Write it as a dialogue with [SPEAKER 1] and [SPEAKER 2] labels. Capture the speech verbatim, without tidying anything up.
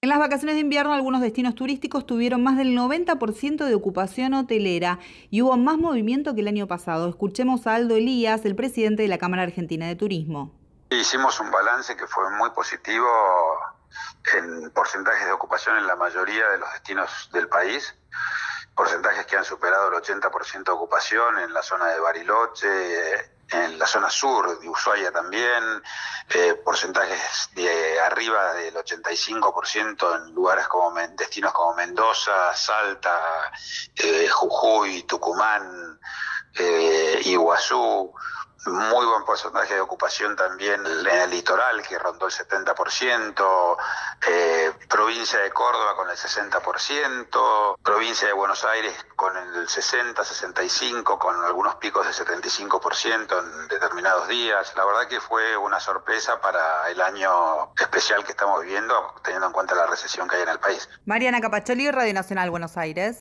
[SPEAKER 1] En las vacaciones de invierno, algunos destinos turísticos tuvieron más del noventa por ciento de ocupación hotelera y hubo más movimiento que el año pasado. Escuchemos a Aldo Elías, el presidente de la Cámara Argentina de Turismo.
[SPEAKER 2] Hicimos un balance que fue muy positivo en porcentajes de ocupación en la mayoría de los destinos del país, porcentajes que han superado el ochenta por ciento de ocupación en la zona de Bariloche, en la zona sur de Ushuaia también, eh, porcentajes de arriba del ochenta y cinco por ciento en lugares como destinos como Mendoza, Salta, eh, Jujuy, Tucumán, eh, Iguazú. Muy buen porcentaje de ocupación también en el litoral, que rondó el setenta por ciento, eh, provincia de Córdoba con el sesenta por ciento, provincia de Buenos Aires con el sesenta, sesenta y cinco, con algunos picos de setenta y cinco por ciento en determinados días. La verdad que fue una sorpresa para el año especial que estamos viviendo, teniendo en cuenta la recesión que hay en el país.
[SPEAKER 1] Mariana Capacholi, Radio Nacional, Buenos Aires.